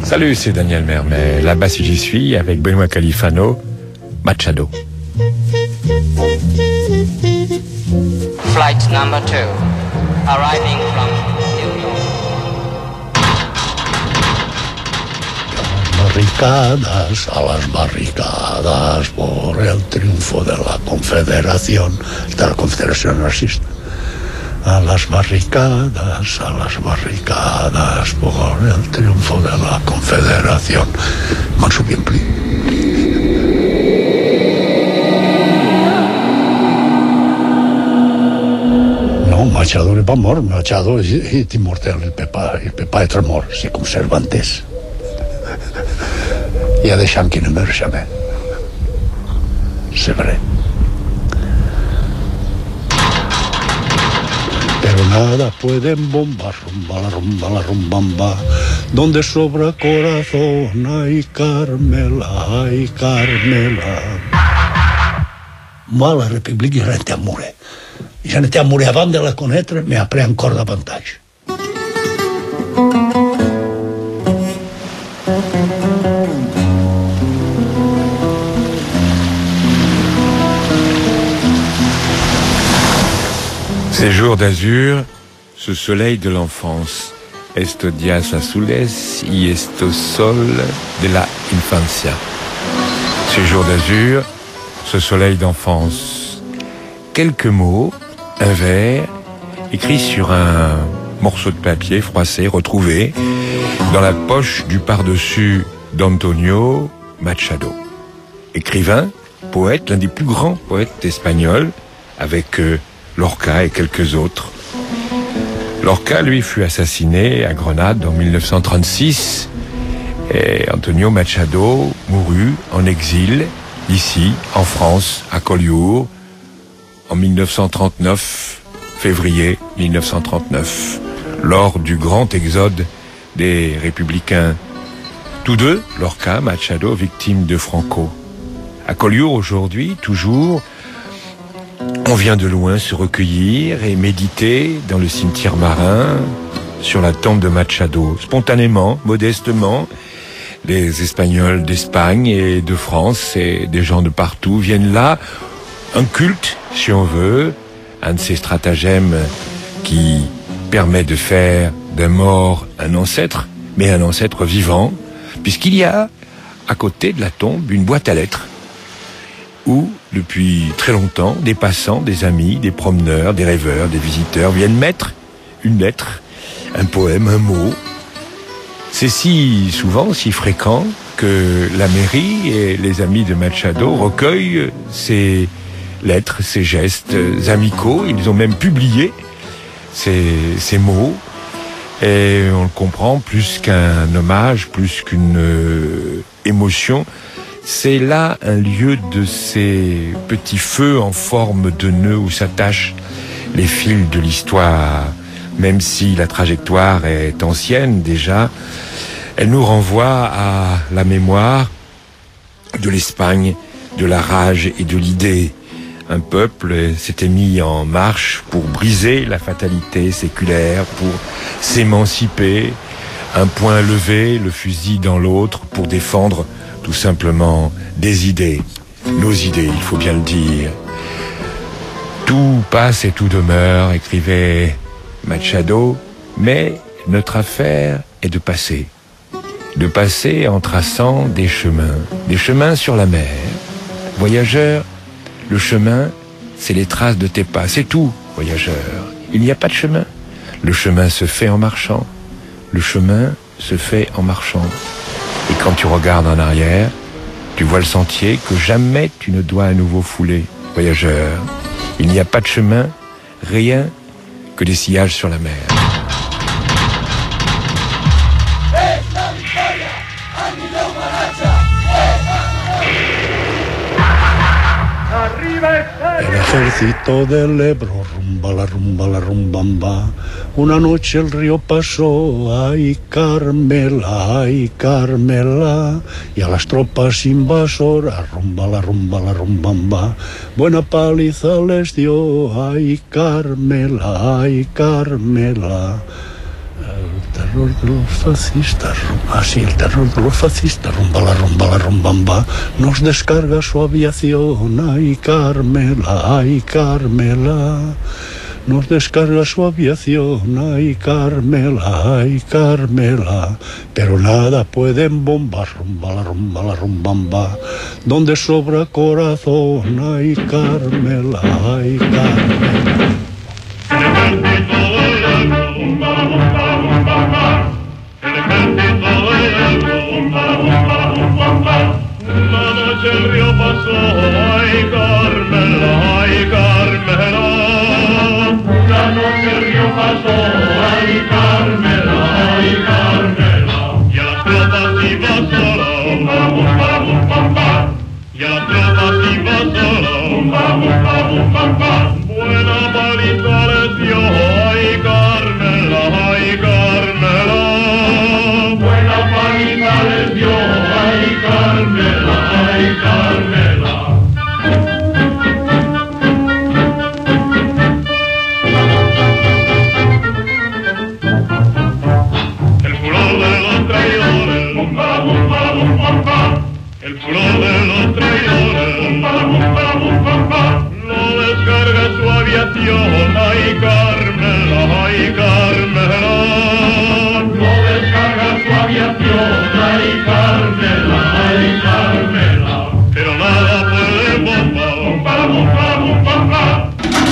Salut, c'est Daniel Mermet. Là-bas, si j'y suis, avec Benoît Califano, Machado. Flight number 2, arriving from New York. A las barricadas, por el triunfo de la Confederación Nazista. A las barricadas, por el triunfo de la Confederación. M'en souviens plus. No, Machado n'est pas mort. Machado est immortel. Il peut pas être mort. C'est comme Cervantes. Il y a des gens qui ne meurent jamais. C'est vrai. Pero nada pueden bombar, rumba la rumbamba, donde sobra corazón, ay Carmela, ay Carmela. Moi, la République, j'en étais amoureux. J'en étais amoureux avant de la connaître, mais après encore davantage. Ces jours d'azur, ce soleil de l'enfance, estos días azules y estos sol de la infancia. Ces jours d'azur, ce soleil d'enfance. Quelques mots, un vers, écrit sur un morceau de papier froissé, retrouvé dans la poche du pardessus d'Antonio Machado. Écrivain, poète, l'un des plus grands poètes espagnols, avec Lorca et quelques autres. Lorca, lui, fut assassiné à Grenade en 1936 et Antonio Machado mourut en exil, ici, en France, à Collioure, en 1939, février 1939, lors du grand exode des Républicains. Tous deux, Lorca, Machado, victimes de Franco. À Collioure, aujourd'hui, toujours, on vient de loin se recueillir et méditer dans le cimetière marin sur la tombe de Machado. Spontanément, modestement, les Espagnols d'Espagne et de France et des gens de partout viennent là. Un culte, si on veut, un de ces stratagèmes qui permet de faire d'un mort un ancêtre, mais un ancêtre vivant, puisqu'il y a à côté de la tombe une boîte à lettres où, depuis très longtemps, des passants, des amis, des promeneurs, des rêveurs, des visiteurs viennent mettre une lettre, un poème, un mot. C'est si souvent, si fréquent, que la mairie et les amis de Machado recueillent ces lettres, ces gestes amicaux. Ils ont même publié ces mots. Et on le comprend, plus qu'un hommage, plus qu'une émotion. C'est là un lieu de ces petits feux en forme de nœud où s'attachent les fils de l'histoire. Même si la trajectoire est ancienne déjà, elle nous renvoie à la mémoire de l'Espagne, de la rage et de l'idée. Un peuple s'était mis en marche pour briser la fatalité séculaire, pour s'émanciper, un poing levé, le fusil dans l'autre, pour défendre tout simplement des idées, nos idées, il faut bien le dire. Tout passe et tout demeure, écrivait Machado, mais notre affaire est de passer en traçant des chemins sur la mer. Voyageur, le chemin, c'est les traces de tes pas, c'est tout, voyageur. Il n'y a pas de chemin. Le chemin se fait en marchant. Le chemin se fait en marchant. Et quand tu regardes en arrière, tu vois le sentier que jamais tu ne dois à nouveau fouler. Voyageur, il n'y a pas de chemin, rien que des sillages sur la mer. El ejército del Ebro, rumba la rumbamba. Una noche el río pasó, ay Carmela, y a las tropas invasoras, rumba la rumbamba. Buena paliza les dio, ay Carmela. El terror de los fascistas, así el terror de los fascistas, rumba la rumbamba, nos descarga su aviación, ay Carmela, ay Carmela. Nos descarga su aviación, ay Carmela, pero nada pueden bombar, rumba la rumbamba, donde sobra corazón, ay Carmela, ay Carmela. Una noche el río pasó, ay Carmela, ay Carmela. Una noche el río pasó, ay Carmela, ay Carmela. Y a las tropas iba sola, y a las tropas iba sola. Buena paliza les dio, ay Carmela, ay Carmela. Buena paliza les dio, ay Carmela, ay Carmela. El furor de los traidores, el furor de los traidores, no descarga su aviación, ay Carmela, ay Carmela. No descarga su aviación, ay Carmela, ay Carmela. Pero nada puede bombar, bomba.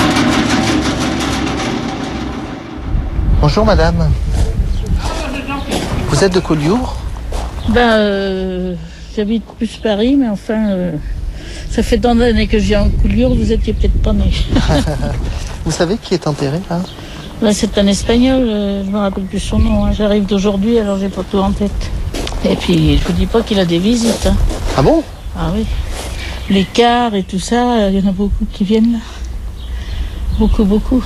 Bonjour madame. Vous êtes de Collioure? J'habite plus Paris, mais enfin, ça fait tant d'années que je viens en Collioure, vous étiez peut-être pas né. Vous savez qui est enterré là? Là, c'est un Espagnol, je me rappelle plus son nom. Hein. J'arrive d'aujourd'hui, alors j'ai pas tout en tête. Et puis, je vous dis pas qu'il a des visites. Hein. Ah bon? Ah oui. Les cars et tout ça, il y en a beaucoup qui viennent là. Beaucoup.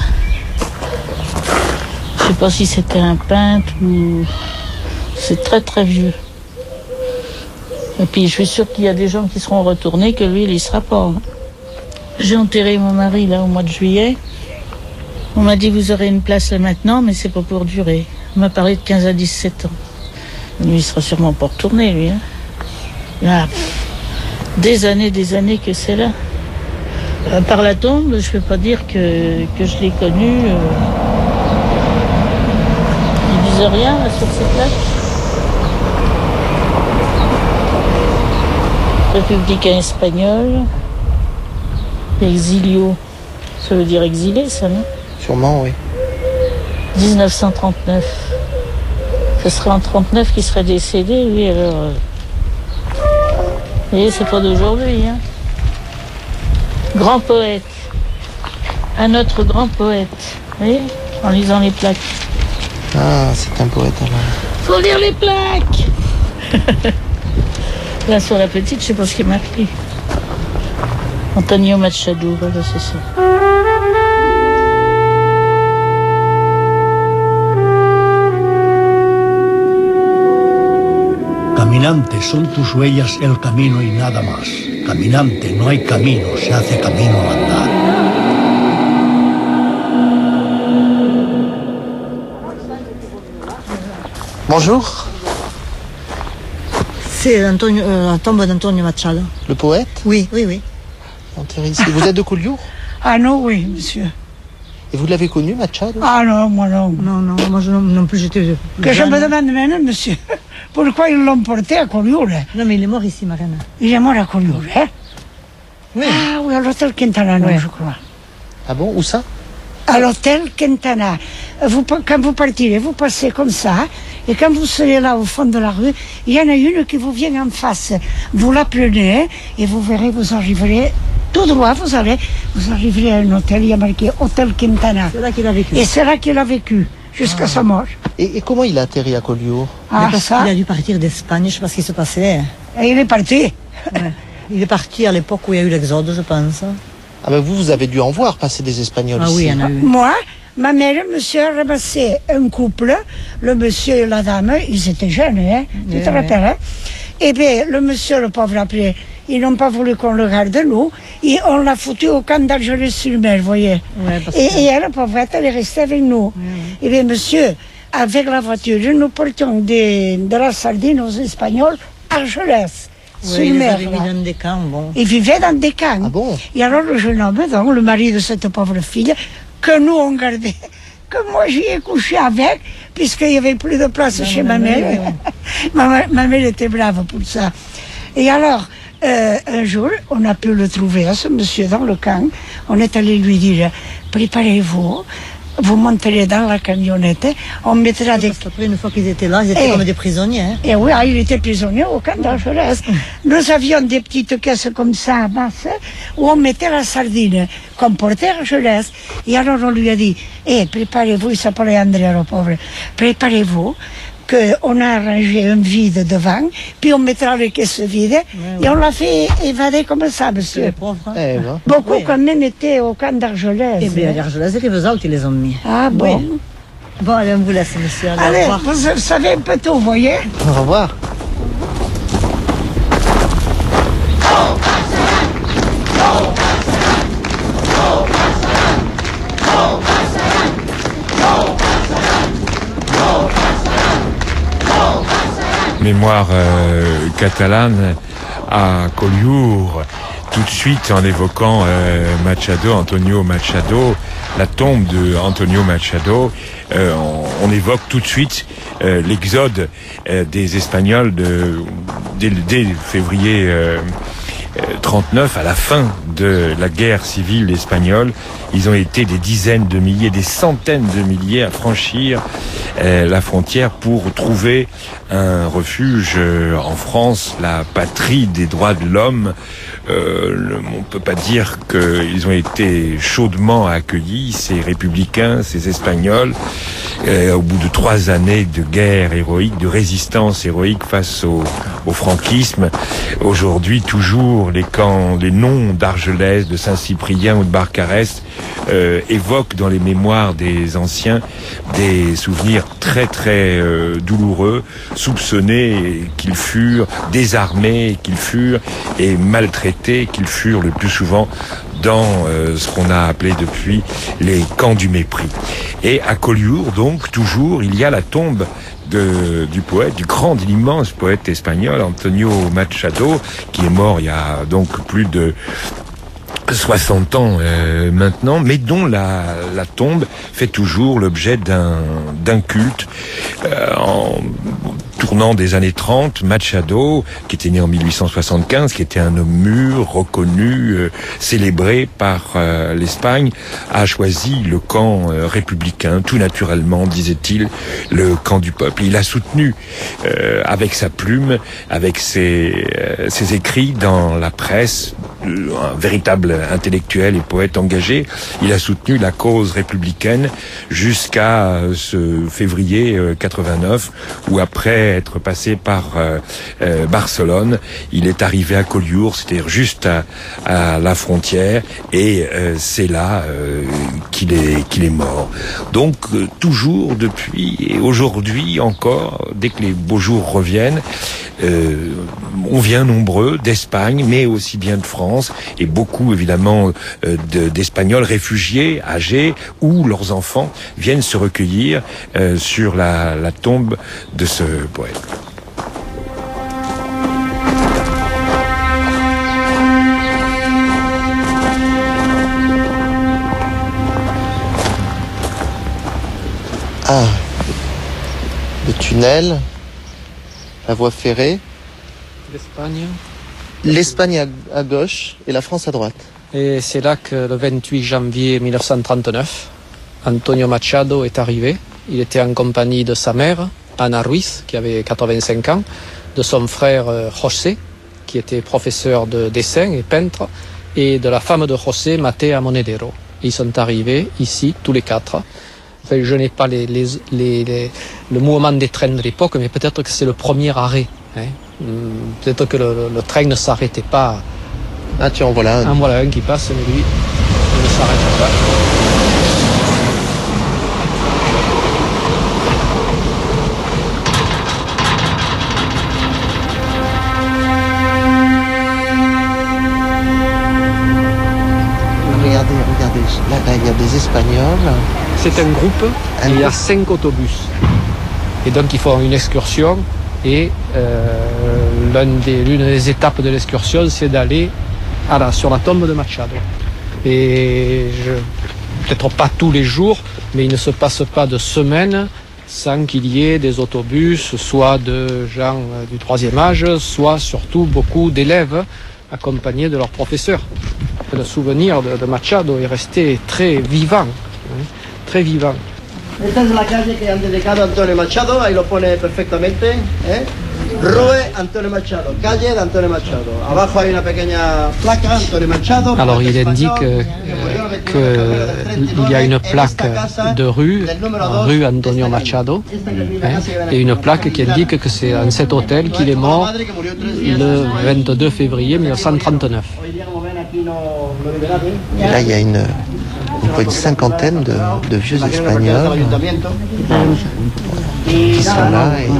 Je sais pas si c'était un peintre ou... C'est très très vieux. Et puis je suis sûre qu'il y a des gens qui seront retournés, que lui, il y sera pas. Hein. J'ai enterré mon mari là au mois de juillet. On m'a dit vous aurez une place là maintenant, mais c'est pas pour durer. On m'a parlé de 15 à 17 ans. Lui, il sera sûrement pas retourné, lui. Hein. Là, des années que c'est là. Par la tombe, je peux pas dire que je l'ai connu. Il disait rien là, sur ces plaques. Républicain espagnol, exilio, ça veut dire exilé, ça, non? Sûrement, oui. 1939. Ce serait en 39 qu'il serait décédé, lui, alors... Vous voyez, c'est pas d'aujourd'hui, hein. Grand poète. Un autre grand poète. Vous voyez, en lisant les plaques. Ah, c'est un poète alors. Faut lire les plaques. Là, sur la petite, je sais pas ce qui m'a pris. Antonio Machado, voilà, c'est ça. Caminante, son tus huellas el camino y nada más. Caminante, no hay camino, se hace camino al andar. Bonjour. C'est la tombe d'Antonio Machado. Le poète? Oui. Enterré ici. Vous êtes de Collioure? Ah non, oui, monsieur. Et vous l'avez connu, Machado? Ah non, moi non. Non, moi non plus j'étais... Que je me demande maintenant, monsieur, pourquoi ils l'ont porté à Collioure? Non, mais il est mort ici, Mariana. Il est mort à Collioure, hein? Oui. Ah oui, à l'hôtel Quintana, Oui. je crois. Ah bon? Où ça? À l'hôtel Quintana. Quand vous partirez, vous passez comme ça, et quand vous serez là au fond de la rue, il y en a une qui vous vient en face. Vous la prenez, et vous verrez, vous arriverez tout droit, vous arriverez à un hôtel, il y a marqué Hôtel Quintana. C'est là qu'il a vécu. Et c'est là qu'il a vécu, jusqu'à sa mort. Et comment il a atterri à Collioure? Ah, Parce ça, qu'il a dû partir d'Espagne, je sais pas ce qui se passait. et il est parti. Ouais. Il est parti à l'époque où il y a eu l'exode, je pense. Ah ben vous avez dû en voir passer des Espagnols Ah ici. oui, il y en a eu. Moi, ma mère, monsieur, a ramassé un couple, le monsieur et la dame, ils étaient jeunes, hein, tu te rappelles, hein? Et bien, le monsieur, le pauvre, après, ils n'ont pas voulu qu'on le garde, nous, et on l'a foutu au camp d'Algerès-sur-Mer, vous voyez. Ouais, parce Et que... elle, la pauvrette, elle est restée avec nous. Et bien, monsieur, avec la voiture, nous portions de la sardine aux Espagnols à Argelès. Oui, ils avaient mis dans des camps, bon. Ils vivaient dans des camps. Ah bon? Et alors le jeune homme, donc, le mari de cette pauvre fille, que nous on gardait, que moi j'y ai couché avec, puisqu'il n'y avait plus de place chez ma mère. Ma mère était brave pour ça. Et alors, un jour, on a pu le trouver, ce monsieur, dans le camp. On est allé lui dire, préparez-vous, vous monterez dans la camionnette, on mettra des... Parce qu'après, une fois qu'ils étaient là, ils étaient comme des prisonniers. Hein. Et oui, il était prisonnier au camp d'Argelès. Nous avions des petites caisses comme ça, basses, où on mettait la sardine qu'on portait à Argelès. Et alors on lui a dit, préparez-vous, il s'appelait André, le pauvre, préparez-vous, qu'on a arrangé un vide devant, puis on mettra les caisses vides, et on l'a fait évader comme ça, monsieur. Beaucoup quand même étaient au camp d'Argelès. Eh bien, l'Argelès, c'est les Besautes qui les ont mis. Ah bon? Oui. Bon, allez, on vous laisse, monsieur. Allez, vous savez un peu tout, vous voyez? Au revoir. Mémoire catalane à Collioure, tout de suite en évoquant Machado, Antonio Machado, la tombe de Antonio Machado, on évoque tout de suite l'exode des Espagnols dès février 39, à la fin de la guerre civile espagnole. Ils ont été des dizaines de milliers, des centaines de milliers à franchir la frontière pour trouver un refuge en France, la patrie des droits de l'homme. On peut pas dire qu'ils ont été chaudement accueillis, ces républicains, ces Espagnols, au bout de 3 années de guerre héroïque, de résistance héroïque face au franquisme. Aujourd'hui, toujours les noms d'Argelès, de Saint-Cyprien ou de Barcarès évoquent dans les mémoires des anciens des souvenirs très très douloureux, soupçonnés qu'ils furent, désarmés qu'ils furent et maltraités qu'ils furent le plus souvent dans ce qu'on a appelé depuis les camps du mépris. Et à Collioure, donc, toujours, il y a la tombe du poète, du grand, de l'immense poète espagnol, Antonio Machado, qui est mort il y a donc plus de 60 ans maintenant, mais dont la tombe fait toujours l'objet d'un culte. En tournant des années 30, Machado, qui était né en 1875, qui était un homme mûr, reconnu, célébré par l'Espagne, a choisi le camp républicain, tout naturellement, disait-il, le camp du peuple. Il a soutenu avec sa plume, avec ses écrits dans la presse, un véritable intellectuel et poète engagé. Il a soutenu la cause républicaine jusqu'à ce février 89, où après être passé par Barcelone, il est arrivé à Collioure, c'est-à-dire juste à la frontière, et c'est là qu'il est mort. Donc toujours depuis, et aujourd'hui encore, dès que les beaux jours reviennent, on vient nombreux d'Espagne, mais aussi bien de France, et beaucoup évidemment d'Espagnols réfugiés, âgés, où leurs enfants viennent se recueillir sur la tombe de ce poète. Ah, le tunnel, la voie ferrée, l'Espagne à gauche et la France à droite. Et c'est là que le 28 janvier 1939, Antonio Machado est arrivé. Il était en compagnie de sa mère, Ana Ruiz, qui avait 85 ans, de son frère José, qui était professeur de dessin et peintre, et de la femme de José, Matea Monedero. Ils sont arrivés ici, tous les quatre. Enfin, je n'ai pas le mouvement des trains de l'époque, mais peut-être que c'est le premier arrêt. Hein. Peut-être que le train ne s'arrêtait pas. Ah tiens, en voilà un. En voilà un qui passe, mais lui, il ne s'arrête pas. Regardez, là il y a des Espagnols. C'est un groupe, il y a 5 autobus. Et donc ils font une excursion et l'une des étapes de l'excursion, c'est d'aller sur la tombe de Machado. Et peut-être pas tous les jours, mais il ne se passe pas de semaine sans qu'il y ait des autobus, soit de gens du troisième âge, soit surtout beaucoup d'élèves accompagnés de leurs professeurs. Le souvenir de Machado est resté très vivant, très vivant. Esta es la calle que han dedicado a Antonio Machado, ahí lo pone perfectamente, Rue Antonio Machado, calle de Antonio Machado. Abajo hay una pequeña placa, Antonio Machado. Alors il indique qu'il y a une plaque de rue Antonio Machado, et une plaque qui indique que c'est dans cet hôtel qu'il est mort le 22 février 1939. Là, il y a une cinquantaine de vieux Espagnols qui sont là et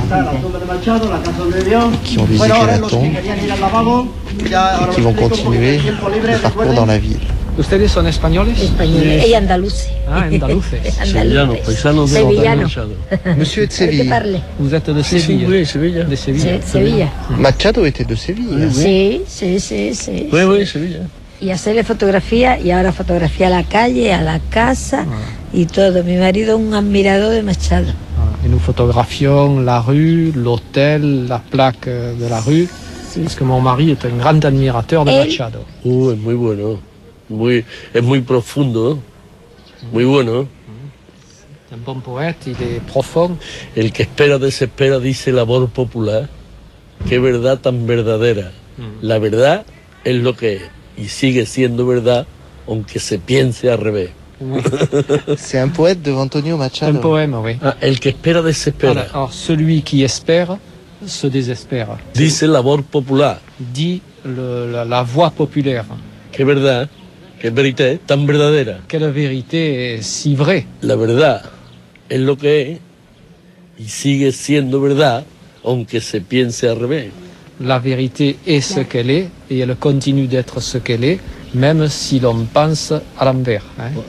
qui ont visité la tombe et qui vont continuer le parcours dans la ville. ¿Ustedes son españoles? Y andaluces. Ah, andaluces. Sevillanos, paisanos de Sevillano. Machado. Monsieur est de Séville. Vous êtes de Séville? Oui, Sevilla. De Séville. Sevilla. Machado était de Séville. Sí. Oui, Sevilla. Y hacerle fotografía, y ahora fotografía a la calle, a la casa y todo. Mi marido es un admirador de Machado. Et nous photographions la rue, l'hôtel, la plaque de la rue, parce que mon mari est un grand admirateur de Machado. Es muy bueno. Es muy profundo. Muy bueno. Un bon poète, il est profond. El que espera desespera, dice la voz popular. Qué verdad tan verdadera. La verdad es lo que es. Y sigue siendo verdad, aunque se piense al revés. C'est un poète de Antonio Machado. Un poème, oui. Ah, el que espera desespera. Alors, celui qui espère se désespère. Dice la voz popular. Dit la voix populaire. Qué verdad, qué verité tan verdadera. Quelle vérité est si vraie. La verdad es lo que es y sigue siendo verdad, aunque se piense al revés. La vérité est ce qu'elle est et elle continue d'être ce qu'elle est, même si l'on pense à l'envers.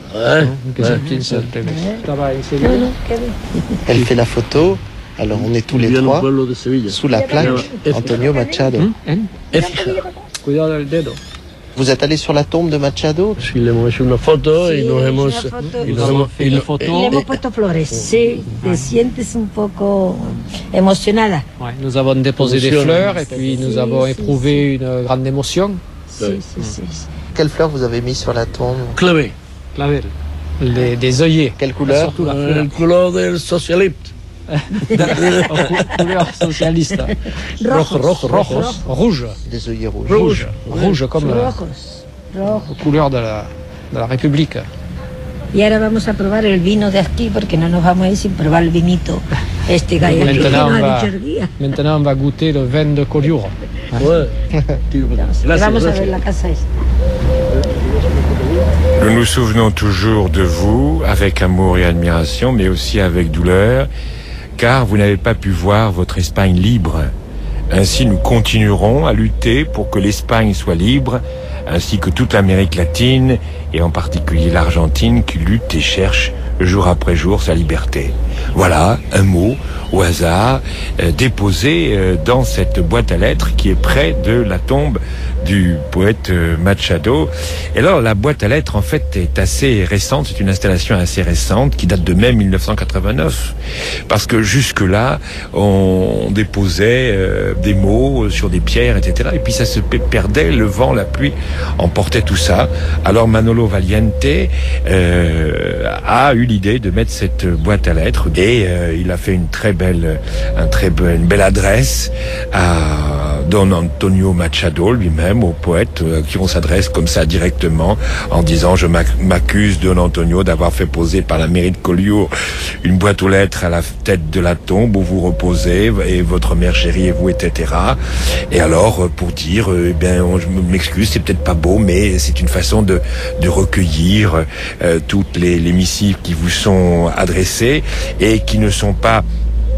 Elle fait la photo, alors on est tous les trois sous la plaque Antonio Machado. Cuidado del dedo. Vous êtes allé sur la tombe de Machado? Sí, le hemos hecho una foto y nos hemos puesto flores. Sí, te sientes un poco emocionada. Ouais, nous avons déposé des fleurs et puis nous avons éprouvé une grande émotion. Sí. Quelles fleurs vous avez mis sur la tombe? Clavel. Des œillets. Quelle couleur? Surtout la fleur. El color del socialista. Couleur socialiste. Rojos. Rouge. Des œillets rouges. Rouge comme Rojos. couleur de la République. Y ahora vamos a probar el vino de aquí porque no nos vamos a ir sin probar el vinito que hay aquí. Maintenant, on va goûter le vin de Collioure. Vamos a ver la casa esta. Nous nous souvenons toujours de vous avec amour et admiration, mais aussi avec douleur, car vous n'avez pas pu voir votre Espagne libre. Ainsi, nous continuerons à lutter pour que l'Espagne soit libre, ainsi que toute l'Amérique latine, et en particulier l'Argentine, qui lutte et cherche jour après jour sa liberté. Voilà un mot au hasard déposé dans cette boîte à lettres qui est près de la tombe du poète Machado. Et alors la boîte à lettres en fait est assez récente, c'est une installation assez récente qui date de mai 1989, parce que jusque-là on déposait des mots sur des pierres, etc. Et puis ça se perdait, le vent, la pluie emportait tout ça. Alors Manolo Valiente a eu l'idée de mettre cette boîte à lettres et il a fait une belle adresse à Don Antonio Machado lui-même, au poète qui on s'adresse comme ça directement en disant: je m'accuse Don Antonio d'avoir fait poser par la mairie de Collioure une boîte aux lettres à la tête de la tombe où vous reposez et votre mère chérie et vous, etc. Et alors pour dire je m'excuse, c'est peut-être pas beau, mais c'est une façon de recueillir toutes les missives qui vous sont adressées et qui ne sont pas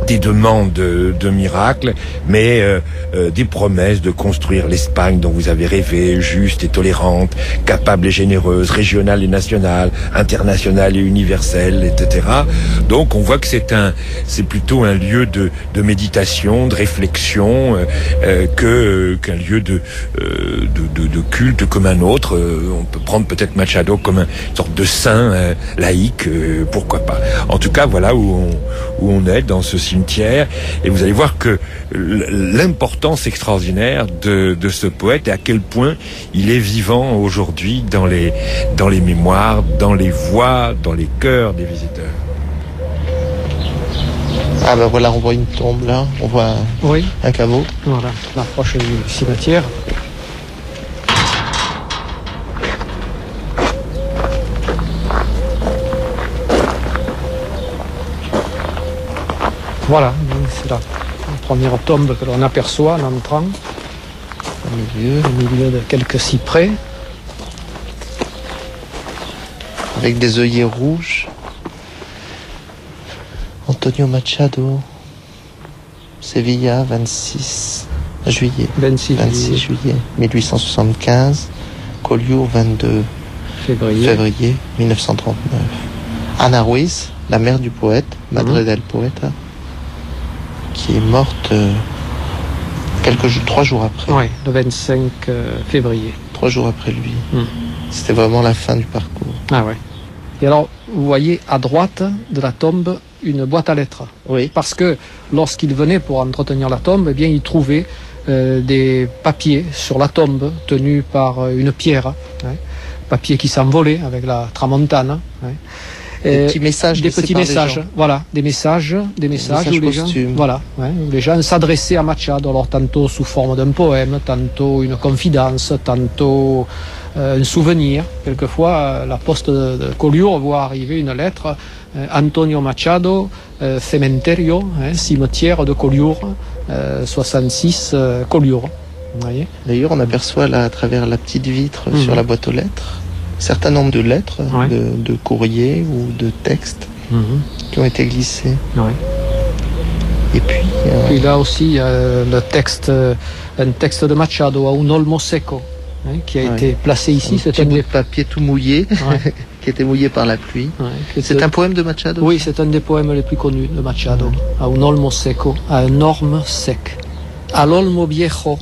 des demandes de miracles, mais des promesses de construire l'Espagne dont vous avez rêvé, juste et tolérante, capable et généreuse, régionale et nationale, internationale et universelle, etc. Donc on voit que c'est plutôt un lieu de méditation, de réflexion, qu'un lieu de culte comme un autre. On peut prendre peut-être Machado comme une sorte de saint laïque, pourquoi pas. En tout cas, voilà où on est dans ce cimetière, et vous allez voir que l'importance extraordinaire de ce poète et à quel point il est vivant aujourd'hui dans les mémoires, dans les voix, dans les cœurs des visiteurs. Ah ben voilà, on voit une tombe là, on voit un caveau. Voilà, on approche du cimetière. Voilà, c'est la première tombe que l'on aperçoit en entrant. Au milieu de quelques cyprès. Avec des œillets rouges. Antonio Machado, Sevilla, 26 juillet 1875. Collioure, 22 février 1939. Ana Ruiz, la mère du poète, Madre del Poeta, qui est morte 3 jours après. Oui, le 25 février. 3 jours après lui. C'était vraiment la fin du parcours. Ah ouais. Et alors, vous voyez à droite de la tombe une boîte à lettres. Oui. Parce que lorsqu'il venait pour entretenir la tombe, eh bien, il trouvait des papiers sur la tombe tenus par une pierre. Papiers qui s'envolaient avec la tramontane. Des petits messages. Des petits messages, voilà, des messages où les gens, voilà, où les gens s'adressaient à Machado, alors tantôt sous forme d'un poème, tantôt une confidence, tantôt un souvenir. Quelquefois, la poste de Collioure voit arriver une lettre, Antonio Machado, cementerio, cimetière de Collioure, 66 Collioure. Vous voyez. D'ailleurs, on aperçoit là, à travers la petite vitre sur la boîte aux lettres, un certain nombre de lettres, de courriers ou de textes qui ont été glissés. Et puis là aussi, un texte de Machado, a un olmo seco, qui a été placé ici. C'est un bout de papier tout mouillé, qui était mouillé par la pluie. C'est un poème de Machado? Oui, c'est un des poèmes les plus connus de Machado. A un olmo seco, à un orme sec. Al olmo viejo,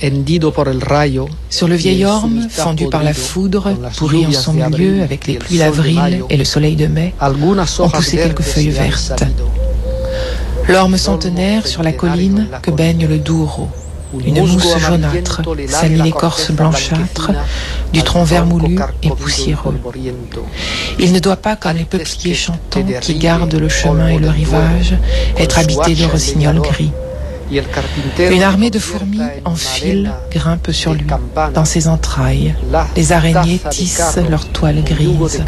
sur le vieil orme, fendu par la foudre, pourri en son milieu avec les pluies d'avril et le soleil de mai, ont poussé quelques feuilles vertes. L'orme centenaire sur la colline que baigne le Douro. Une mousse jaunâtre salit l'écorce blanchâtre du tronc vermoulu et poussiéreux. Il ne doit pas, comme les peupliers chantants qui gardent le chemin et le rivage, être habité de rossignols gris. Une armée de fourmis en file grimpe sur lui, dans ses entrailles. Les araignées tissent leurs toiles grises.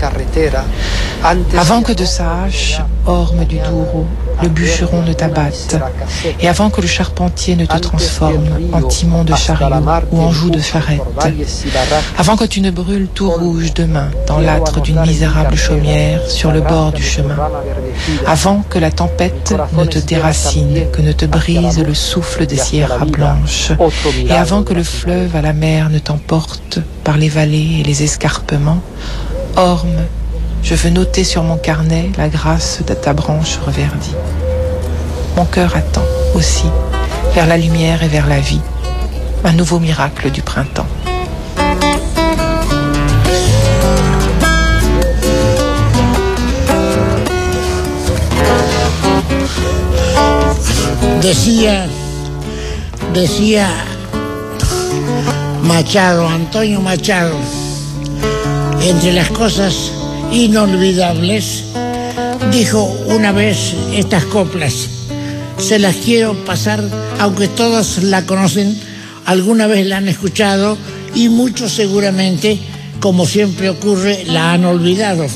Avant que de sa hache, orme du Douro, le bûcheron ne t'abatte, et avant que le charpentier ne te transforme en timon de chariot ou en joug de charrette, avant que tu ne brûles tout rouge demain dans l'âtre d'une misérable chaumière sur le bord du chemin, avant que la tempête ne te déracine, que ne te brise le souffle des sierras blanches, et avant que le fleuve à la mer ne t'emporte par les vallées et les escarpements, orme, je veux noter sur mon carnet la grâce de ta branche reverdie. Mon cœur attend aussi, vers la lumière et vers la vie, un nouveau miracle du printemps. Decía Machado, Antonio Machado, entre las cosas inolvidables, dijo una vez estas coplas. Se las quiero pasar, aunque todos la conocen, alguna vez la han escuchado y muchos seguramente, como siempre ocurre, la han olvidado.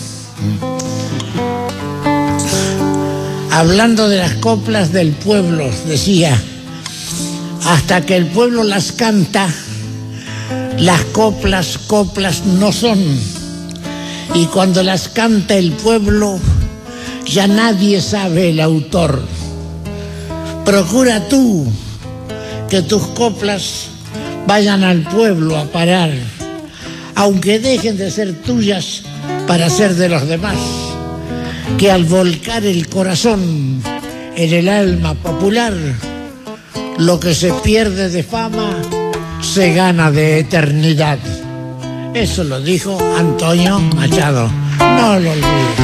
Hablando de las coplas del pueblo, decía, hasta que el pueblo las canta, las coplas, coplas no son. Y cuando las canta el pueblo, ya nadie sabe el autor. procura tú que tus coplas vayan al pueblo a parar, aunque dejen de ser tuyas para ser de los demás, que al volcar el corazón en el alma popular, lo que se pierde de fama se gana de eternidad. Eso lo dijo Antonio Machado. No lo olvides.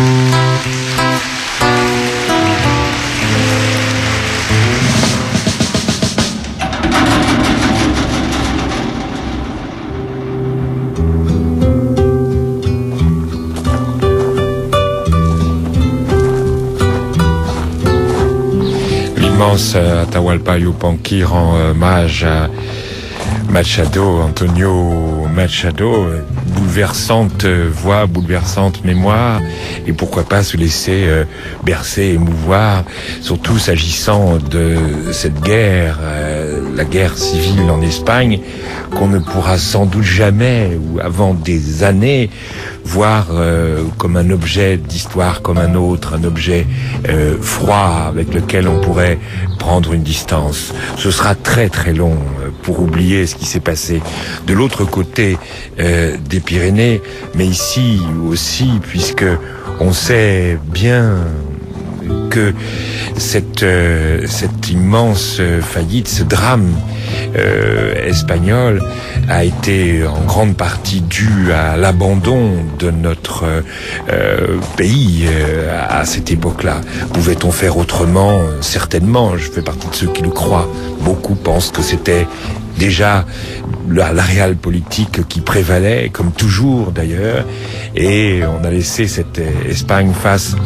L'immense Atahualpa Yupanqui rend hommage à Machado, Antonio Machado, bouleversante voix, bouleversante mémoire, et pourquoi pas se laisser bercer, émouvoir, surtout s'agissant de cette guerre, la guerre civile en Espagne, qu'on ne pourra sans doute jamais, ou avant des années, voir comme un objet d'histoire comme un autre, un objet froid avec lequel on pourrait prendre une distance. Ce sera très très long pour oublier ce qui s'est passé de l'autre côté des Pyrénées, mais ici aussi, puisque on sait bien que cette immense faillite, ce drame espagnol a été en grande partie dû à l'abandon de notre pays à cette époque-là. Pouvait-on faire autrement? Certainement, je fais partie de ceux qui le croient. Beaucoup pensent que c'était déjà la réelle politique qui prévalait, comme toujours d'ailleurs, et on a laissé cette Espagne face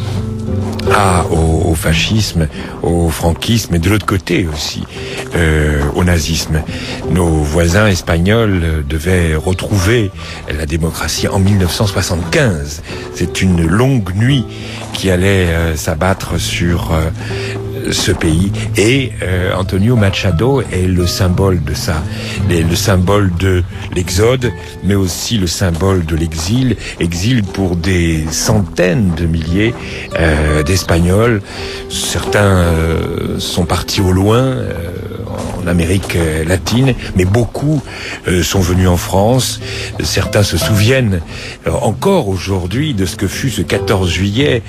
au fascisme, au franquisme, et de l'autre côté aussi au nazisme. Nos voisins espagnols devaient retrouver la démocratie en 1975. C'est une longue nuit qui allait s'abattre sur ce pays, et Antonio Machado est le symbole de ça, le symbole de l'exode, mais aussi le symbole de l'exil, exil pour des centaines de milliers d'Espagnols. Certains sont partis au loin, en Amérique latine, mais beaucoup sont venus en France. Certains se souviennent encore aujourd'hui de ce que fut ce 14 juillet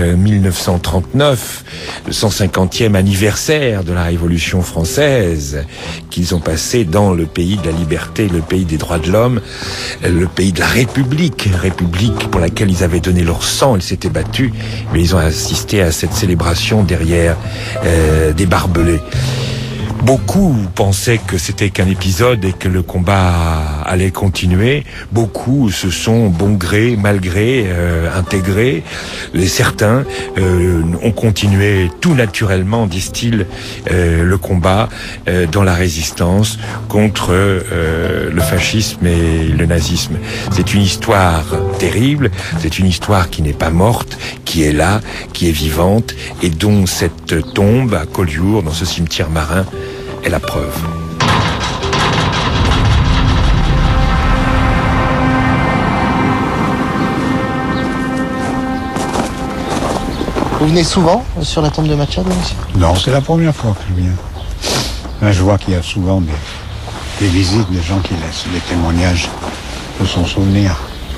1939, le 150e anniversaire de la Révolution française, qu'ils ont passé dans le pays de la liberté, le pays des droits de l'homme, le pays de la République pour laquelle ils avaient donné leur sang, ils s'étaient battus, mais ils ont assisté à cette célébration derrière des barbelés. Beaucoup pensaient que c'était qu'un épisode et que le combat allait continuer. Beaucoup se sont bon gré, mal gré, intégrés. Et certains ont continué tout naturellement, disent-ils, le combat dans la résistance contre le fascisme et le nazisme. C'est une histoire terrible, c'est une histoire qui n'est pas morte, qui est là, qui est vivante, et dont cette tombe à Collioure, dans ce cimetière marin, est la preuve. Vous venez souvent sur la tombe de Machado, monsieur? Non, c'est la première fois que je viens. Là, je vois qu'il y a souvent des visites, des gens qui laissent des témoignages de son souvenir.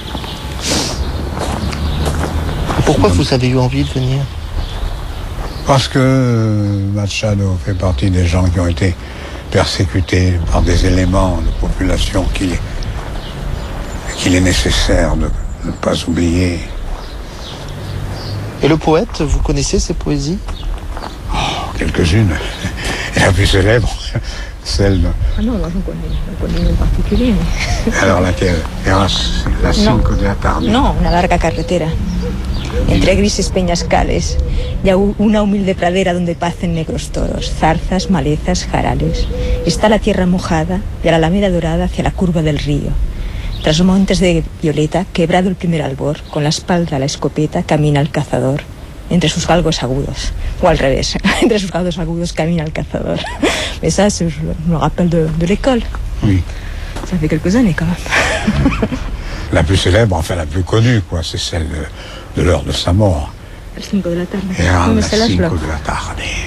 Pourquoi vous avez eu envie de venir? Parce que Machado fait partie des gens qui ont été persécutés par des éléments de population qu'il est nécessaire de ne pas oublier. Et le poète, vous connaissez ses poésies? Quelques-unes. Et la plus célèbre, celle de... Ah non, moi je connais en particulier. Alors laquelle? La Cinco de la Tarde. No, una larga carretera. Entre grises peñascales y a una humilde pradera donde pacen negros toros, zarzas, malezas, jarales. Está la tierra mojada y a la alameda dorada hacia la curva del río. Tras montes de violeta, quebrado el primer albor, con la espalda a la escopeta, camina el cazador. Entre sus galgos agudos, o al revés, entre sus galgos agudos camina el cazador. Mais ça, je me rappelle de l'école. Oui. Ça fait quelques années quand même. La plus célèbre, enfin la plus connue, quoi, c'est celle de l'heure de sa mort. El 5 de la tarde. Era las 5 de la tarde.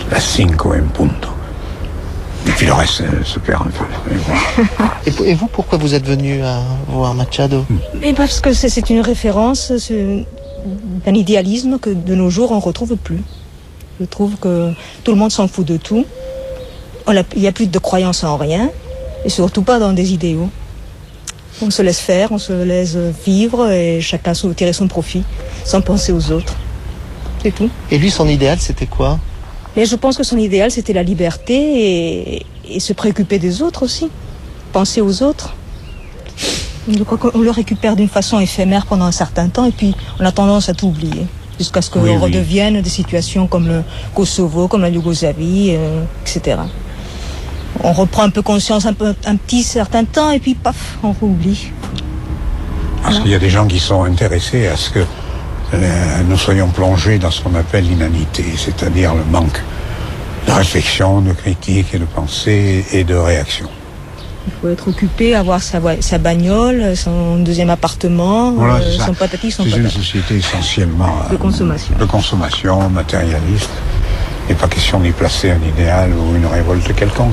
las 5 en punto. Et puis le reste se perd un peu. Et vous, pourquoi vous êtes venu à voir Machado? Et parce que c'est une référence d'un idéalisme que de nos jours on ne retrouve plus. Je trouve que tout le monde s'en fout de tout. Il n'y a plus de croyance en rien, et surtout pas dans des idéaux. On se laisse faire, on se laisse vivre, et chacun tirer son profit, sans penser aux autres. C'est tout. Et lui, son idéal, c'était quoi? Et je pense que son idéal, c'était la liberté et se préoccuper des autres aussi. Penser aux autres. Je crois qu'on le récupère d'une façon éphémère pendant un certain temps, et puis on a tendance à tout oublier. Jusqu'à ce qu'on redevienne des situations comme le Kosovo, comme la Yougoslavie, etc. On reprend un peu conscience un petit certain temps, et puis paf, on oublie. Parce qu'il y a des gens qui sont intéressés à ce que nous soyons plongés dans ce qu'on appelle l'inanité, c'est-à-dire le manque de réflexion, de critique et de pensée et de réaction. Il faut être occupé, avoir sa bagnole, son deuxième appartement, voilà, son patati, son patati. patata. C'est une société essentiellement de consommation, matérialiste. Il n'est pas question d'y placer un idéal ou une révolte quelconque.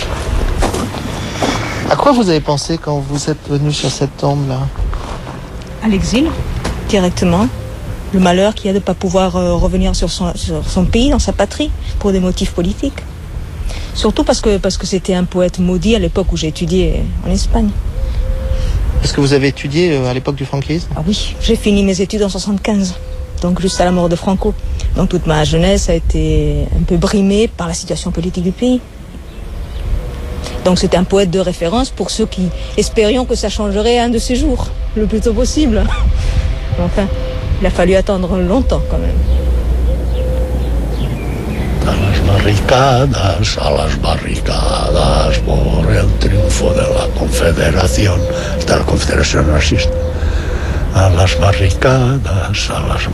À quoi vous avez pensé quand vous êtes venu sur cette tombe-là? À l'exil, directement. Le malheur qu'il y a de ne pas pouvoir revenir sur son pays, dans sa patrie, pour des motifs politiques. Surtout parce que c'était un poète maudit à l'époque où j'ai étudié en Espagne. Est-ce que vous avez étudié à l'époque du franquisme? Ah oui, j'ai fini mes études en 75, donc juste à la mort de Franco. Donc toute ma jeunesse a été un peu brimée par la situation politique du pays. Donc c'était un poète de référence pour ceux qui espérions que ça changerait un de ces jours, le plus tôt possible. Enfin, il a fallu attendre longtemps quand même. A las barricadas por el triunfo de la Confederación Racista. A las barricadas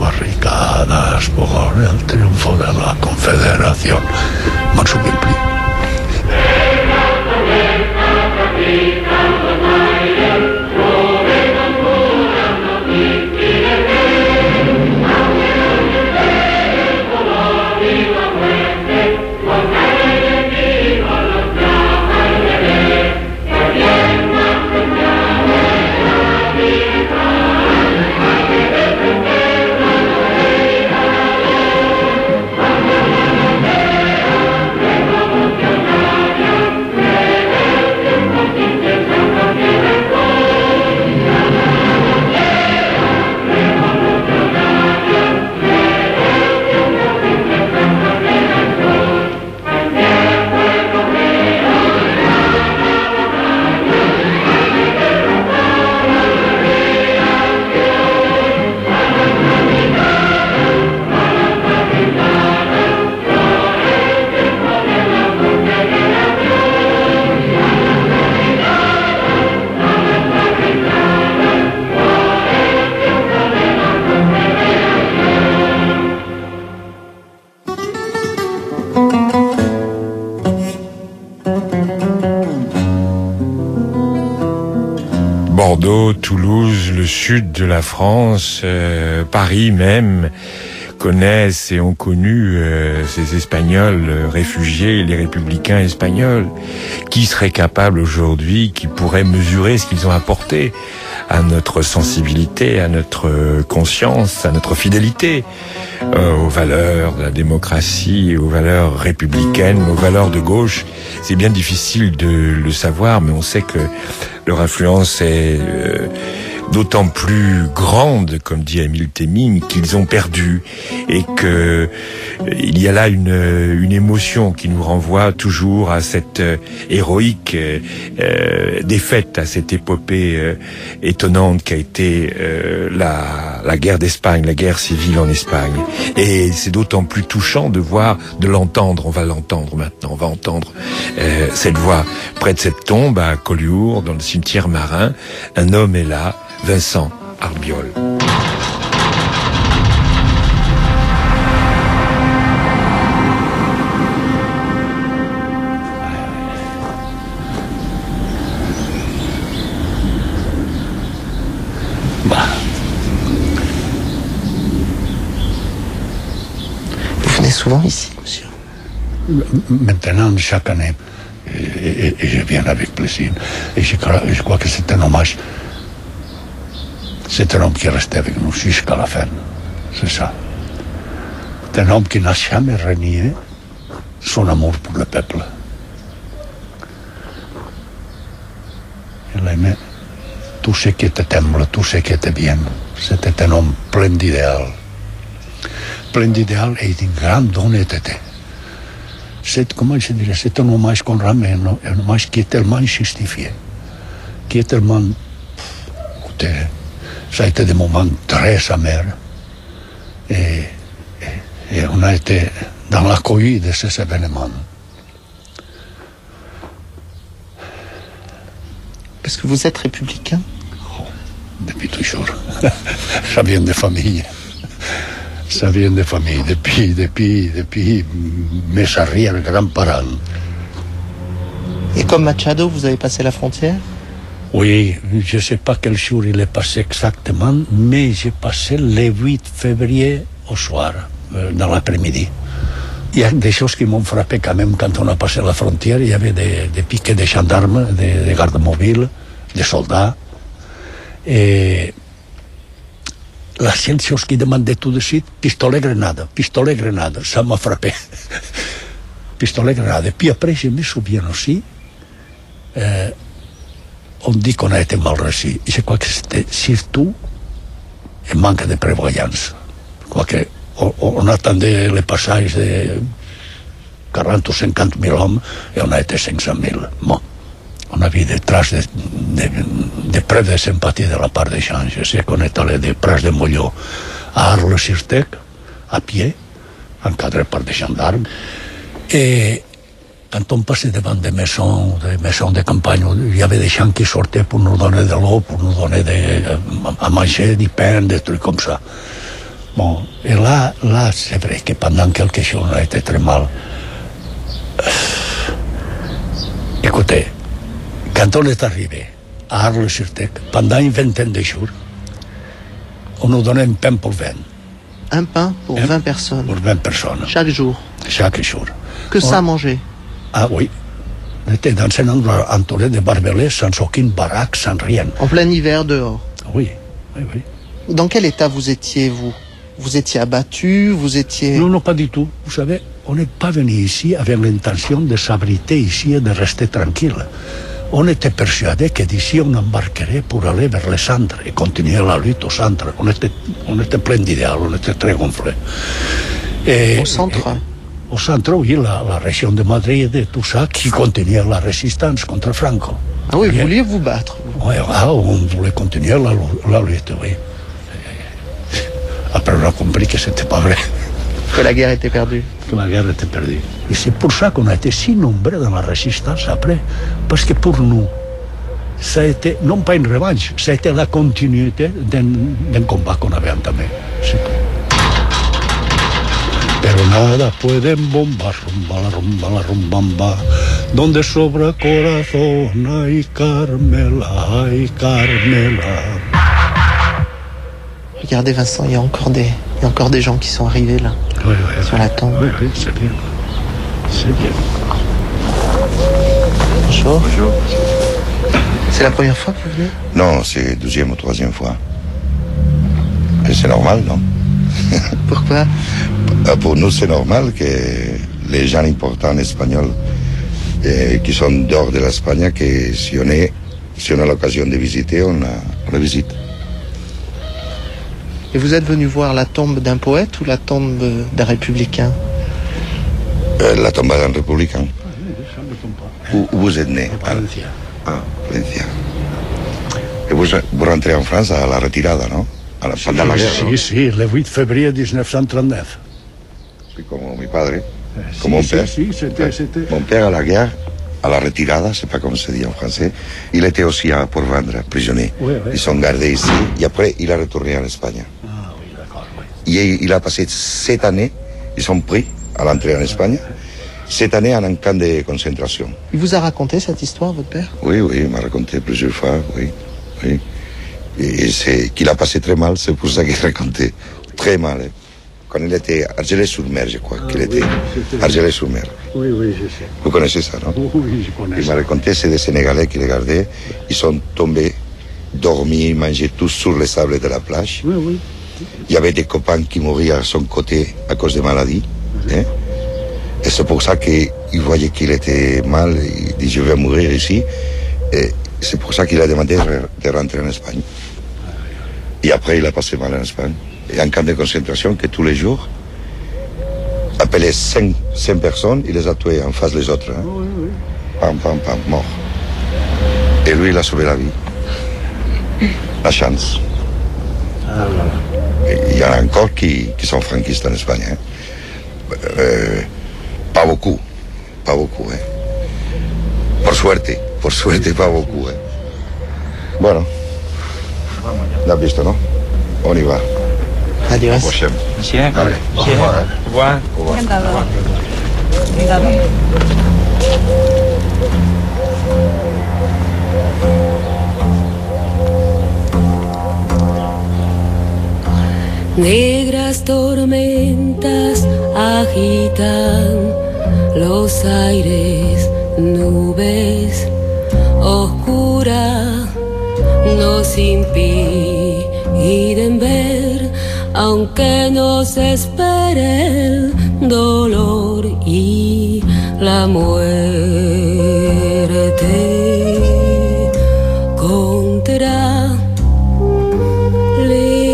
por el triunfo de la Confederación. Manso Pimpli. Bordeaux, Toulouse, le sud de la France, Paris même, connaissent et ont connu ces Espagnols réfugiés, les républicains espagnols. Qui serait capable aujourd'hui, qui pourrait mesurer ce qu'ils ont apporté à notre sensibilité, à notre conscience, à notre fidélité, aux valeurs de la démocratie, aux valeurs républicaines, aux valeurs de gauche? C'est bien difficile de le savoir, mais on sait que leur influence est d'autant plus grande, comme dit Émile Téming, qu'ils ont perdu, et que il y a là une émotion qui nous renvoie toujours à cette héroïque défaite, à cette épopée étonnante qu'a été la guerre d'Espagne, la guerre civile en Espagne. Et c'est d'autant plus touchant de l'entendre. On va l'entendre maintenant. On va entendre cette voix près de cette tombe à Collioure, dans le cimetière marin. Un homme est là, Vincent Arbiol. Vous venez souvent ici, monsieur? maintenant, chaque année, et je viens avec plaisir. Et je crois que c'est un hommage. C'est un homme qui est resté avec nous jusqu'à la fin. C'est ça. C'est un homme qui n'a jamais renié son amour pour le peuple. Il aimait tout ce qui était humble, tout ce qui était bien. C'était un homme plein d'idéal. Plein d'idéal et d'une grande honnêteté. Comment je dirais, c'est un hommage qu'on ramène, un hommage qui est tellement justifié, qui est tellement... Écoutez, ça a été des moments très amers. Et on a été dans l'accueil de ces événements. Est-ce que vous êtes républicain? Depuis toujours. Ça vient de famille. Ça vient de famille, depuis mes arrière-grands-parents. Et comme Machado, vous avez passé la frontière? Oui, je ne sais pas quel jour il est passé exactement, mais j'ai passé le 8 février au soir, dans l'après-midi. Il y a des choses qui m'ont frappé quand même quand on a passé la frontière. Il y avait des piquets de gendarmes, des gardes mobiles, des soldats. Et la seule chose qui demandait tout de suite, pistolet-grenade, ça m'a frappé. Pistolet-grenade. Puis après, je me souviens aussi, on dit qu'on a été mal reçu. Je crois que c'était surtout un manque de prévoyance. Je crois qu'on attendait le passage de 40 ou 50 000 hommes et on a été 500 000. Bon. On a vu des traces de preuves de sympathie de la part des gens. Je sais qu'on est allé des Prats de Molló à Arles-sur-Tech, à pied, encadré par des gendarmes. Et quand on passait devant des maisons de campagne, il y avait des gens qui sortaient pour nous donner de l'eau, pour nous donner à manger, du pain, des trucs comme ça. Bon, et là, c'est vrai que pendant quelques jours, on a été très mal. Écoutez, quand on est arrivé à Arles-sur-Tech, pendant une vingtaine de jours, on nous donnait un pain pour 20. Un pain pour 20 personnes? Pour 20 personnes. Chaque jour? Chaque jour. Que ça à manger? Ah oui. On était dans un endroit entouré de barbelés, sans aucune baraque, sans rien. En plein hiver, dehors? Oui. Dans quel état vous étiez, vous? Vous étiez abattu? Vous étiez... Non, pas du tout. Vous savez, on n'est pas venu ici avec l'intention de s'abriter ici et de rester tranquille. On était persuadé que d'ici on embarquerait pour aller vers le centre et continuer la lutte au centre. On était plein d'idéal, on était très gonflés. Au centre? Au centre, oui, la région de Madrid et tout ça, qui continuait la résistance contre Franco. Ah oui, vous vouliez vous battre? Oui, on voulait continuer la lutte, oui. Après, on a compris que c'était pas vrai. Que la guerre était perdue? Que la guerre était perdue. Et c'est pour ça qu'on a été si nombreux dans la résistance après. Parce que pour nous, ça a été, non pas une revanche, ça a été la continuité d'un combat qu'on avait entamé. C'est tout. Pero nada pueden bombar, rumba la rumba la rumbamba, donde sobra corazón, ay Carmela, ay Carmela. Regardez Vincent, il y a encore des gens qui sont arrivés là, sur la tombe. Oui, c'est bien. C'est bien. Bonjour. Bonjour. C'est la première fois que vous venez? Non, c'est deuxième ou troisième fois. Et c'est normal, non? Pourquoi? Pour nous, c'est normal que les gens importants espagnols qui sont dehors de l'Espagne, que si on a l'occasion de visiter, on la visite. Et vous êtes venu voir la tombe d'un poète ou la tombe d'un républicain? La tombe d'un républicain. Où vous êtes né? À Valencia. Ah, Valencia. Et vous rentrez en France à la retirada, non? Pendant la guerre. Sí, le 8 février 1939. Sí, como mi padre, como mon père. Sí, c'était... Mon père à la guerre, à la retirada, c'est pas comme se dit en français. Il était aussi à Port-Vendre, prisonnier. Oui. Ils sont gardés ici, et après, il a retourné en Espagne. Ah oui, d'accord, oui. Et il a passé 7 années, ils sont pris à l'entrée en Espagne, 7 années en un camp de concentration. Il vous a raconté cette histoire, votre père? Oui, il m'a raconté plusieurs fois, oui. Et c'est qu'il a passé très mal, c'est pour ça qu'il racontait très mal. quand il était Argelès-sur-Mer, je crois qu'il était. Argelès-sur-Mer. Oui, je sais. Vous connaissez ça, non? Oui, je connais. Il m'a raconté, c'est des Sénégalais qui les gardaient. Ils sont tombés, dormis, mangés tous sur les sables de la plage. Oui. Il y avait des copains qui mouraient à son côté à cause des maladies. Hein? Et c'est pour ça qu'il voyait qu'il était mal. Il dit, je vais mourir ici. Et c'est pour ça qu'il a demandé de rentrer en Espagne. Et après, il a passé mal en Espagne. Et un camp de concentration que tous les jours, appelé 5 personnes, il les a tués en face des autres. Hein? Oui. Pam, mort. Et lui, il a sauvé la vie. La chance. Et il y en a encore qui sont franquistes en Espagne. Hein? Pas beaucoup. Hein? Por suerte, pas beaucoup. Hein? Bueno. ¿La has visto, no? On y va. Adiós. Vale. Au revoir. Encantado. Negras tormentas agitan los aires, nubes oscuras nos impiden ver, aunque nos espere el dolor y la muerte. Contra el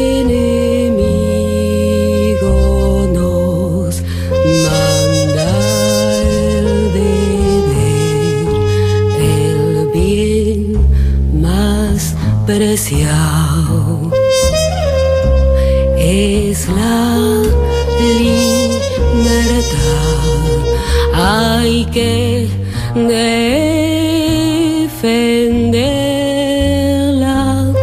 enemigo nos manda el deber, el bien más preciado es la libertad. Hay que defenderla.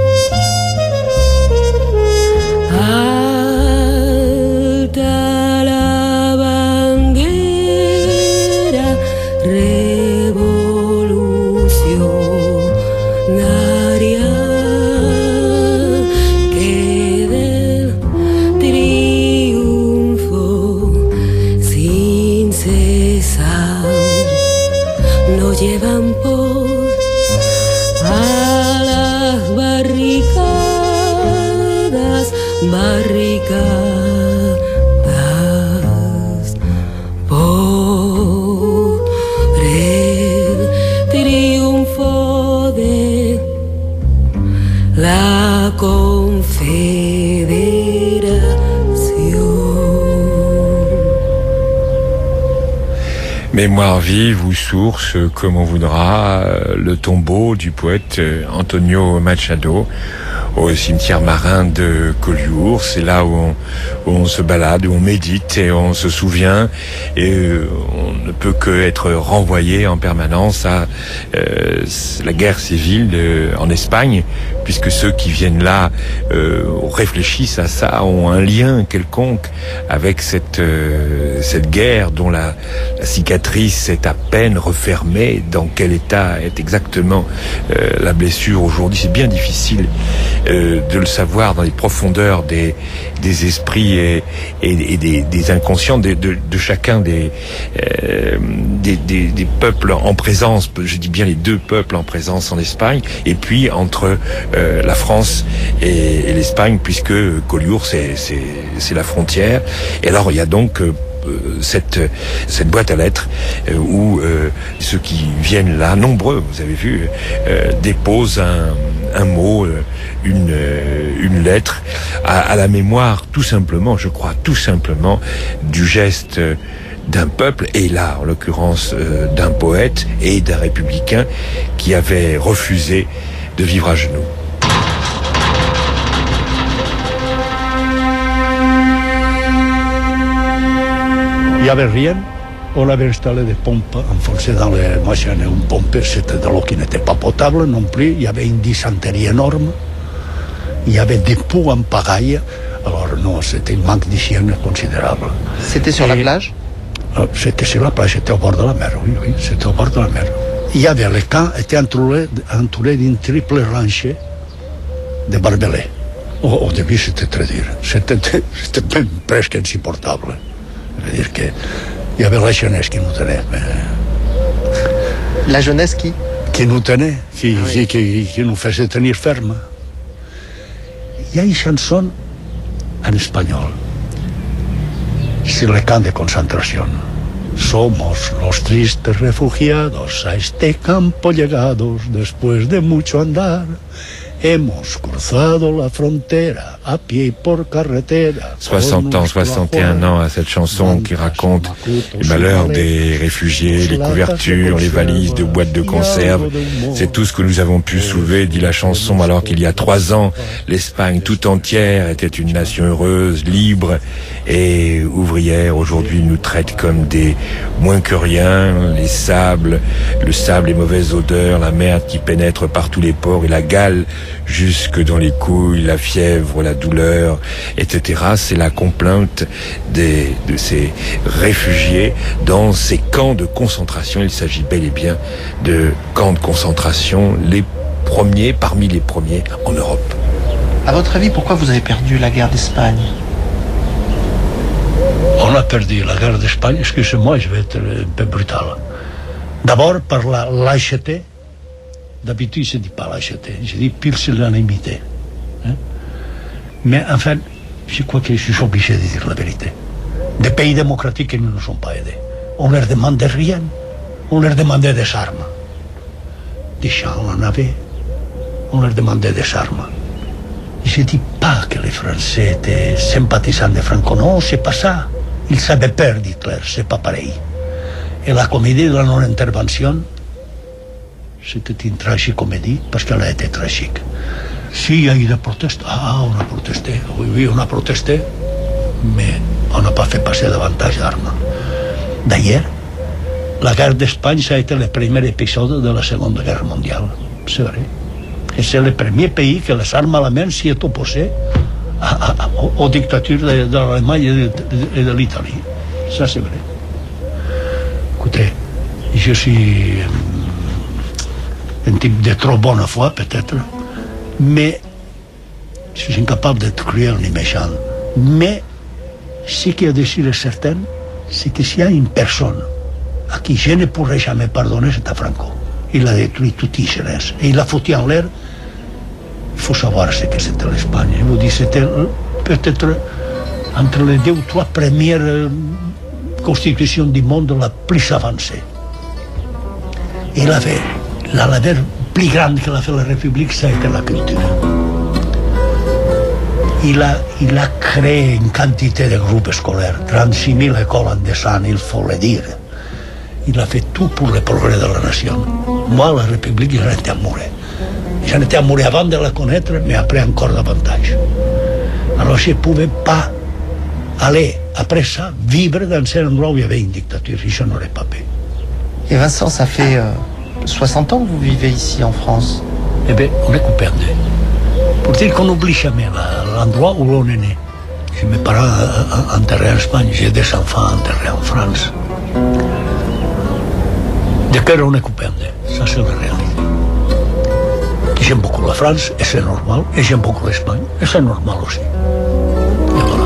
Alta la bandera revolucionaria, que del triunfo sin cesar nos llevan por a las barricadas, por el triunfo de la Confédération. Mémoire vive ou source, comme on voudra, le tombeau du poète Antonio Machado au cimetière marin de Collioure. C'est là où on se balade, où on médite et on se souvient, et on ne peut que être renvoyé en permanence à la guerre civile en Espagne, puisque ceux qui viennent là réfléchissent à ça, ont un lien quelconque avec cette guerre dont la cicatrice est à peine refermée. Dans quel état est exactement la blessure aujourd'hui? C'est bien difficile de le savoir dans les profondeurs des esprits et des inconscients de chacun des peuples en présence. Je dis bien les deux peuples en présence en Espagne, et puis entre la France et l'Espagne, puisque Collioure c'est la frontière. Et alors il y a donc cette boîte à lettres où ceux qui viennent là, nombreux, vous avez vu, déposent un mot, une lettre à la mémoire, tout simplement, je crois, du geste d'un peuple, et là, en l'occurrence, d'un poète et d'un républicain qui avait refusé de vivre à genoux. Il n'y avait rien. On avait installé des pompes enfoncées dans les machines. Une pompe, c'était de l'eau qui n'était pas potable non plus. Il y avait une dysenterie énorme. Il y avait des poux en pagaille. Alors non, c'était un manque d'hygiène considérable. C'était sur la plage? C'était sur la plage, c'était au bord de la mer, oui, c'était au bord de la mer. Il y avait, le camp était entouré d'une triple rangée de barbelés. Au début, c'était très dur. C'était même presque insupportable. C'est-à-dire qu'il y avait la jeunesse qui nous tenait. Mais... La jeunesse qui nous tenait, qui nous faisait tenir ferme. Il y a une chanson en espagnol sur les camps de concentration. Somos los tristes refugiados a este campo llegados después de mucho andar. Hemos cruzado la frontera a pied por carretera. 60 ans, 61 ans à cette chanson qui raconte les malheurs des réfugiés, les couvertures, les valises de boîtes de conserve. C'est tout ce que nous avons pu soulever, dit la chanson, alors qu'il y a 3 ans, l'Espagne tout entière était une nation heureuse, libre et ouvrière. Aujourd'hui, nous traite comme des moins que rien, le sable, les mauvaises odeurs, la merde qui pénètre par tous les pores et la gale jusque dans les couilles, la fièvre, la douleur, etc. C'est la complainte de ces réfugiés dans ces camps de concentration. Il s'agit bel et bien de camps de concentration, les premiers, parmi les premiers en Europe. À votre avis, pourquoi vous avez perdu la guerre d'Espagne? On a perdu la guerre d'Espagne, excusez-moi, je vais être un peu brutal. D'abord par la lâcheté. D'habitude, je ne dis pas lâcheté, je dis pusillanimité. Mais enfin, je crois que je suis obligé de dire la vérité. Des pays démocratiques qui ne nous ont pas aidés. On leur demandait rien, on leur demandait des armes. Des champs, on en avait, on leur demandait des armes. Je ne dis pas que les Français étaient sympathisants de Franco, non, c'est pas ça. Ils avaient peur d'Hitler, c'est pas pareil. Et la comédie de la non-intervention, c'était une tragique comédie, parce qu'elle a été tragique. S'il y a eu des protestes, on a protesté, oui, on a protesté, mais on n'a pas fait passer davantage d'armes. D'ailleurs, la guerre d'Espagne, ça a été le premier épisode de la Seconde Guerre mondiale, c'est vrai. Et c'est le premier pays que les armes à la main s'y est opposé aux dictatures de l'Allemagne et de l'Italie. Ça, c'est vrai. Écoutez, je suis un type de trop bonne foi, peut-être, mais je suis incapable d'être cruel ni méchant. Mais ce qui est de sûr et certain, c'est que s'il y a une personne à qui je ne pourrai jamais pardonner, c'est à Franco. Il a détruit toute une jeunesse. Et il l'a foutu en l'air. Il faut savoir ce que c'était l'Espagne. Je vous dis, c'était peut-être entre les 2 ou 3 premières constitutions du monde la plus avancée. Il avait la labeur plus grande que l'a fait la République, ça a été la culture. Il a créé une quantité de groupes scolaires, 36 000 écoles en 10 ans, il faut le dire. Il a fait tout pour le progrès de la nation. Moi, la République, j'en étais amoureux. J'en étais amoureux avant de la connaître, mais après encore davantage. Alors je ne pouvais pas aller, après ça, vivre dans un endroit où il y avait une dictature. Je n'aurais pas pu. Et Vincent, ça fait 60 ans que vous vivez ici en France. Eh bien, on est coupé. Pour dire qu'on n'oublie jamais l'endroit où l'on est né. J'ai mes parents enterrés en Espagne, j'ai des enfants enterrés en France. De cœur, on est coupé. Ça, c'est la réalité. J'aime beaucoup la France, et c'est normal. Et j'aime beaucoup l'Espagne, et c'est normal aussi. Et voilà.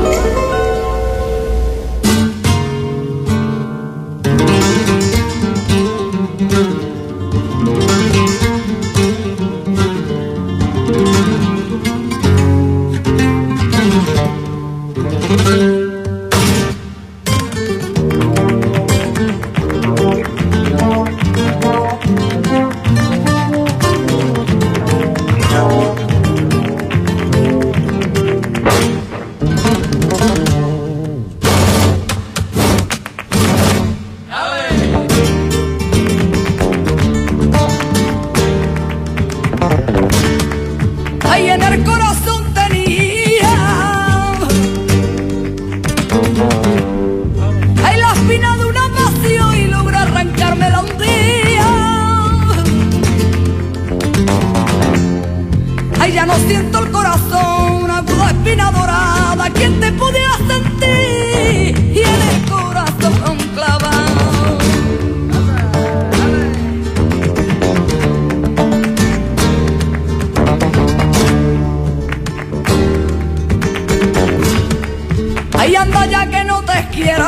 Ay, anda ya que no te quiero.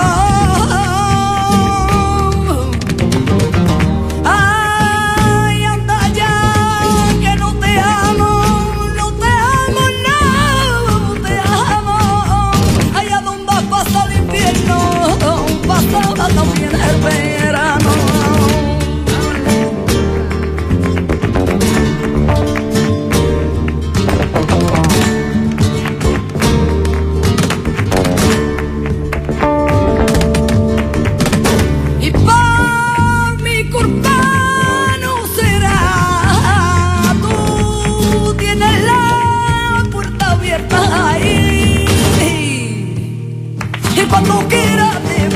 Ay, anda ya que no te amo, no te amo, no te amo. Ay, ¿a dónde pasa el invierno? Pasaba también el verano. Cuando quiera te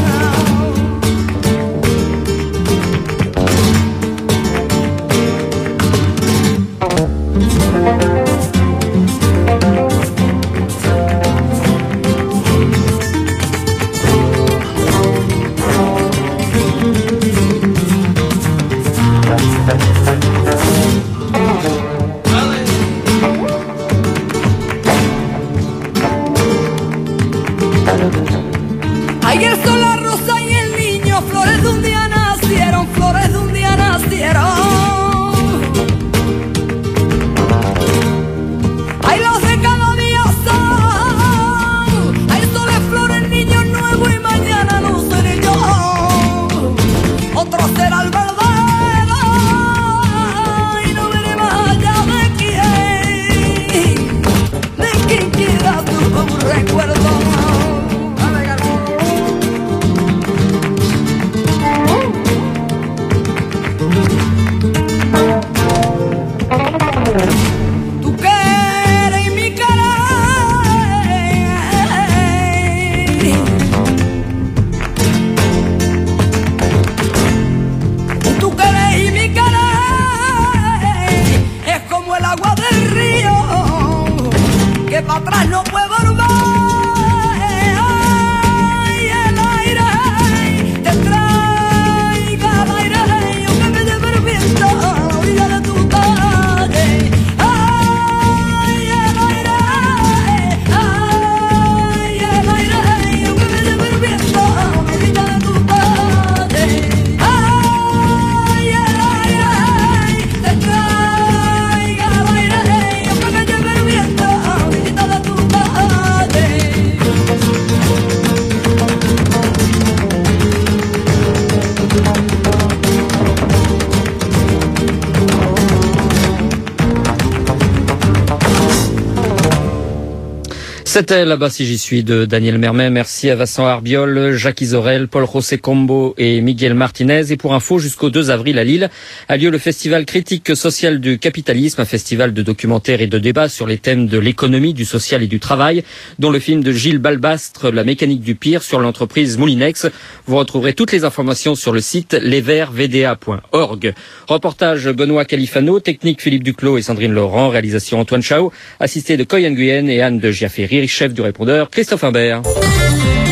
Ay, el sol, la rosa y el niño, flores de un día nacieron, flores de un día nacieron. Ay, los de cada día son, ay, sol es flor, el niño nuevo y mañana no seré yo, otro será el verdadero y no veré más allá de quién quiera tu recuerdo. Para atrás no puedo volver. Ay, el aire te traiga el aire, yo que me lleve el viento a la orilla de tu calle. Ay, el aire, yo que me lleve el viento a la orilla de tu calle. Ay, el aire te traiga el aire, yo que me lleve el viento a la orilla de tu calle. C'était Là-bas si j'y suis de Daniel Mermet. Merci à Vincent Arbiol, Jacques Isorel, Paul José Combo et Miguel Martinez. Et pour info, jusqu'au 2 avril à Lille a lieu le festival critique social du capitalisme, un festival de documentaires et de débats sur les thèmes de l'économie, du social et du travail, dont le film de Gilles Balbastre, La mécanique du pire, sur l'entreprise Moulinex. Vous retrouverez toutes les informations sur le site lesvertsvda.org. Reportage Benoît Califano, technique Philippe Duclos et Sandrine Laurent, réalisation Antoine Chao, assisté de Coy Nguyen et Anne de Giaféry, chef du répondeur Christophe Imbert.